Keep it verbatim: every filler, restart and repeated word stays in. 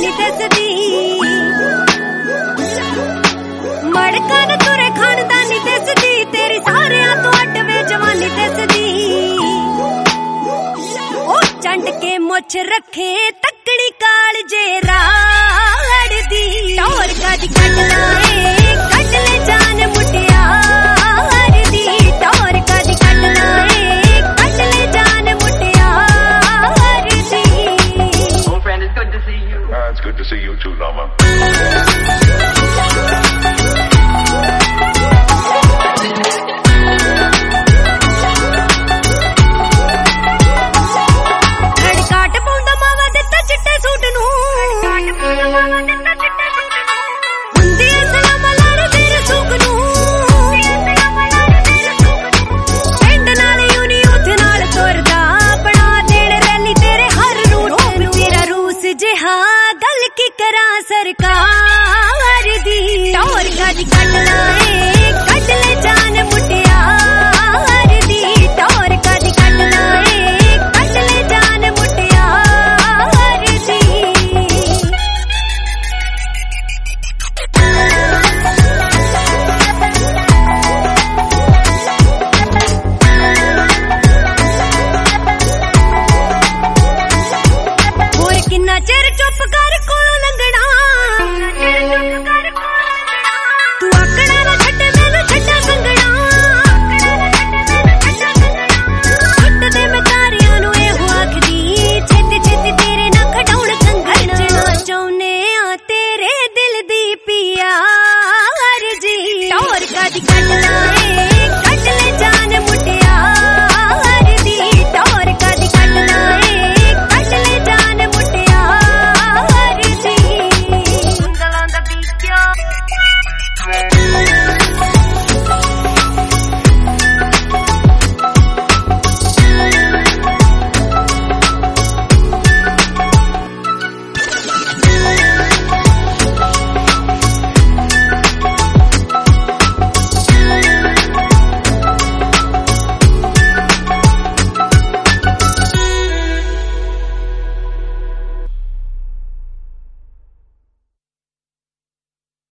जवानी दसदी मड़का न तुरे खानदानी दसदी तेरी सारियां तो अटवे जवानी दसदी ओ चंड के मुछ रखे तकड़ी काल जे राड़ दी टोर कद कट लाए कट ले जान मुटियार दी टोर कद कट लाए कट ले जान मुटियार दी। Oh friend, it's good to see you. Ah, it's good to see you too, Lama. सरकार दी टोर कद कट ला